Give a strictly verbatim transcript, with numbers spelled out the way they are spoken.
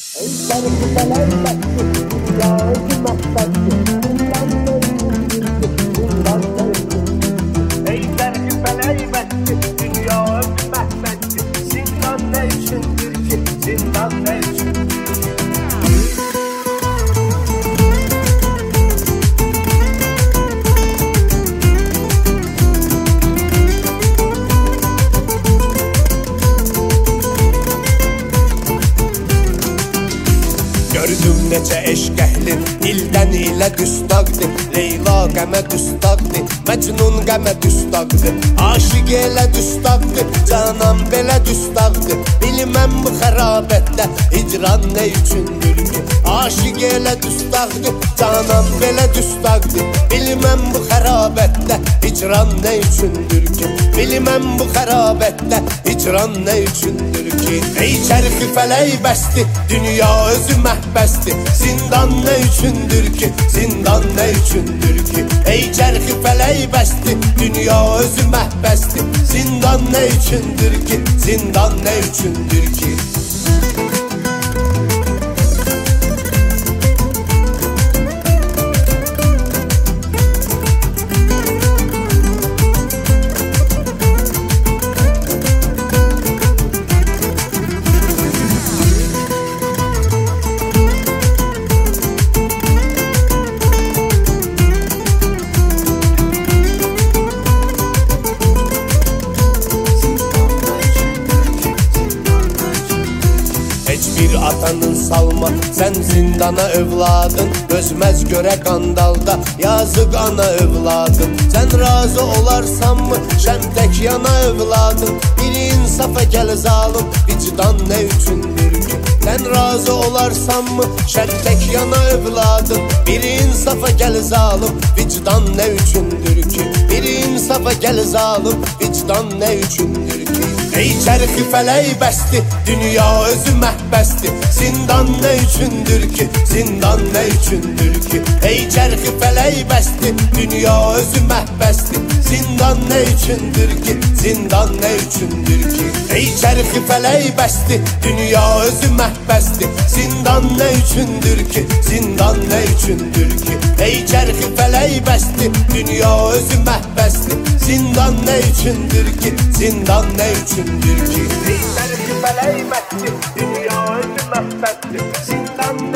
Gördüm necə eşq əhli dildən ilə düstaqdır. Leyla qəmə düstaqdır, Məcnun qəmə düstaqdır. Aşiq elə düstaqdır, canan belə düstaqdır. Bilməm bu xərabətdə hicran nə üçündür ki? Aşiq elə düstaqdır, canan belə düstaqdır. Bilməm bu xərabətdə hicran nə üçündür ki? Bilməm bu xərabətdə hicran nə üçündür ki? Ey çərxi fələk bəsti, dünya özü məhbəsti. Zindan nə üçündür ki? Zindan nə üçündür ki? Ey çərxi fələk bəsti, dünya özü məhbəsti. Zindan nə üçündür ki? Zindan nə üçündür ki? Bir atanın salma, sən zindana övladın. Özməz görə qandalda, yazıq ana övladın. Sən razı olarsanmı, şəm tək yana övladın. Bir insafa gəl zalım, vicdan nə üçündür ki? Sən razı olarsanmı, şəm tək yana övladın. Bir insafa gəl zalım, vicdan nə üçündür ki? Bir insafa gəl zalım, vicdan nə üçündür ki? Ey çərxi fələk bəsti, dünya özü məhbəsti. Zindan nə üçündür ki? Zindan nə üçündür ki? Ey çərxi fələk bəsti, dünya özü məhbəsti. Zindan nə üçündür ki? Zindan nə üçündür ki? Ey çərxi fələk bəsti, dünya özü məhbəsti. Zindan nə üçündür ki? Zindan nə üçündür ki? Ey çərxi fələk bəsti, dünya özü məhbəsti. Zindan nə üçündür ki? Zindan nə üçündür ki? Ey çərxi fələk bəsti, dünya özü məhbəsti. Zindan